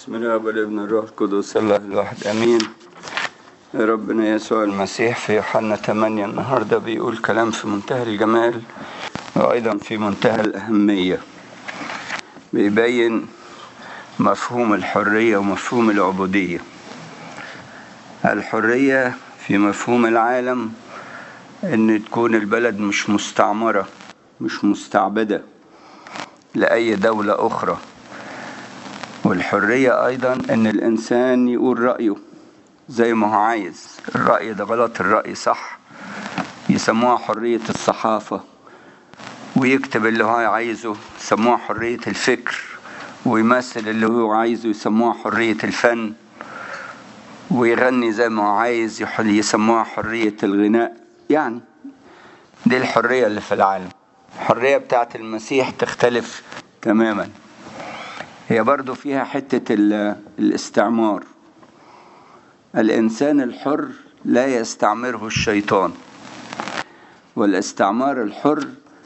بسم الله والابن الروح القدس الله الواحد امين. ربنا يسوع المسيح في يوحنا 8 النهارده بيقول كلام في منتهى الجمال وايضا في منتهى الاهميه. بيبين مفهوم الحريه ومفهوم العبوديه. الحريه في مفهوم العالم ان تكون البلد مش مستعمره، مش مستعبده لاي دوله اخرى. والحرية أيضا أن الإنسان يقول رأيه زي ما هو عايز. الرأي ده غلط، الرأي صح. يسموها حرية الصحافة، ويكتب اللي هو عايزه يسموها حرية الفكر، ويمثل اللي هو عايزه يسموها حرية الفن، ويغني زي ما هو عايز يسموها حرية الغناء. يعني دي الحرية اللي في العالم. الحرية بتاعت المسيح تختلف تماما. هي برضو فيها حتة الاستعمار. الإنسان الحر لا يستعمره الشيطان، والاستعمار الحر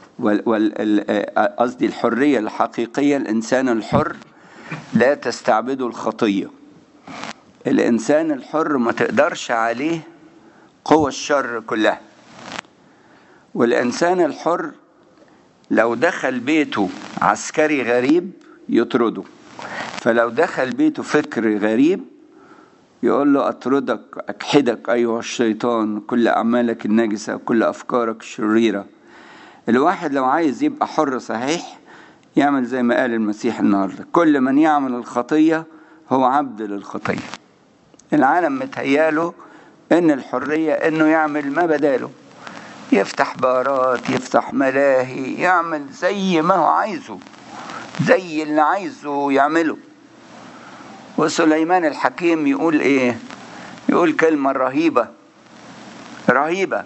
قصدي الحرية الحقيقية، الإنسان الحر لا تستعبده الخطية. الإنسان الحر ما تقدرش عليه قوى الشر كلها. والإنسان الحر لو دخل بيته عسكري غريب يطرده، فلو دخل بيته فكر غريب يقول له أطردك أكحدك أيها الشيطان، كل أعمالك النجسة كل أفكارك الشريرة. الواحد لو عايز يبقى حر صحيح يعمل زي ما قال المسيح النهاردة: كل من يعمل الخطية هو عبد للخطية. العالم متهياله إن الحرية إنه يعمل ما بداله، يفتح بارات، يفتح ملاهي، يعمل زي ما هو عايزه، زي اللي عايزه يعمله. وسليمان الحكيم يقول ايه؟ يقول كلمة رهيبة رهيبة: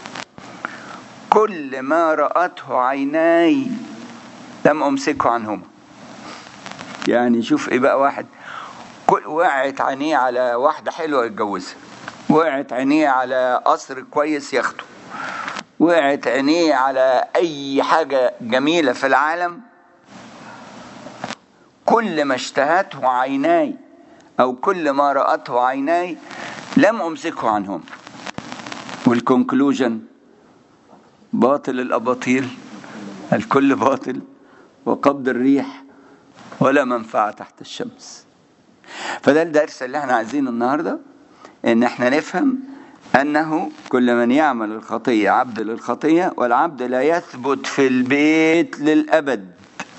كل ما رأته عيناي لم أمسكه عنهما. يعني شوف ايه بقى، واحد وقعت عينيه على واحدة حلوة يتجوزها، وقعت عينيه على قصر كويس ياخده، وقعت عينيه على اي حاجة جميلة في العالم، كل ما اشتهته عيناي أو كل ما رأته عيناي لم أمسكه عنهم. والكونكلوجن: باطل الأباطيل، الكل باطل، وقبض الريح ولا منفعة تحت الشمس. فده الدرس اللي احنا عايزينه النهاردة، ان احنا نفهم أنه كل من يعمل الخطية عبد للخطية، والعبد لا يثبت في البيت للأبد،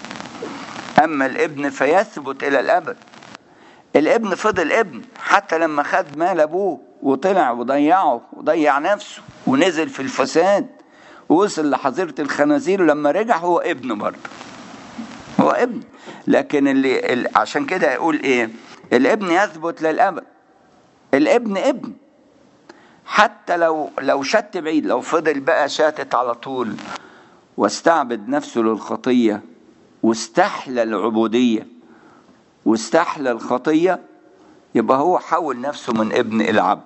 أما الابن فيثبت إلى الأبد. الابن فضل ابن حتى لما خد مال أبوه وطلع وضيعه وضيع نفسه ونزل في الفساد ووصل لحظيرة الخنازير، ولما رجع هو ابن برضه، هو ابن. لكن عشان كده يقول ايه؟ الابن يثبت للأبد. الابن ابن حتى لو شت بعيد، لو فضل بقى شاتت على طول واستعبد نفسه للخطية واستحلى العبودية واستحلى الخطية، يبقى هو حول نفسه من ابن إلى عبد.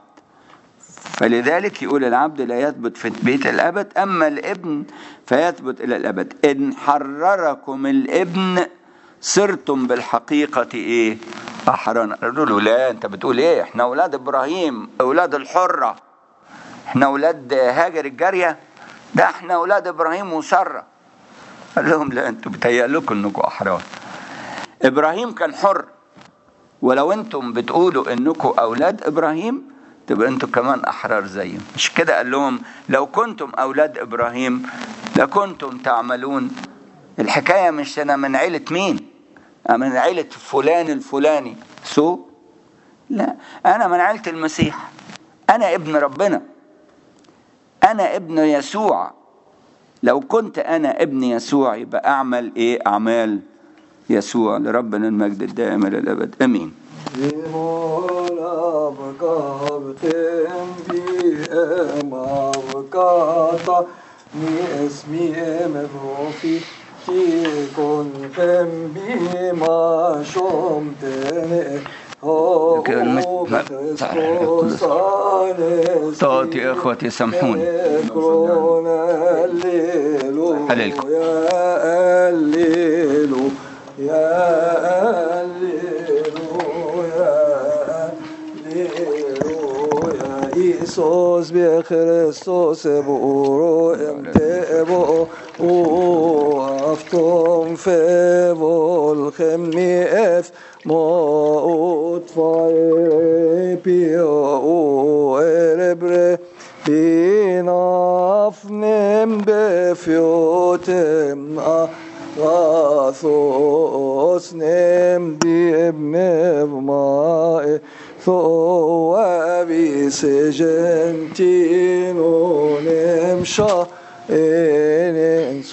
فلذلك يقول العبد لا يثبت في بيت الأبد، أما الابن فيثبت إلى الأبد. إن حرركم الابن صرتم بالحقيقة إيه؟ أحرار. قالوا له: لا، أنت بتقول إيه؟ إحنا أولاد إبراهيم، أولاد الحرة، إحنا أولاد هاجر الجارية، ده إحنا أولاد إبراهيم وسارة. قال لهم: لا، أنتوا بتهيألكم أنكم أحرار. إبراهيم كان حر، ولو أنتم بتقولوا أنكم أولاد إبراهيم تبقى أنتم كمان أحرار زيهم. مش كده قال لهم: لو كنتم أولاد إبراهيم لكنتم تعملون. الحكاية مش أنا من عيلة مين، أنا من عيلة فلان الفلاني، لا، أنا من عيلة المسيح، أنا ابن ربنا، أنا ابن يسوع. لو كنت أنا ابن يسوع يبقى أعمل إيه؟ أعمال يسوع. لربنا المجد الدائم إلى الأبد، آمين. طاعتي إخوتي سامحوني. هللكم. يا هللويا. Isus be Christus boro emte bo aftom fe vol khemni ef mo utfai pio erebre binafnem befiotem Rathos nem diebnev mae Tho avis gentino nem sha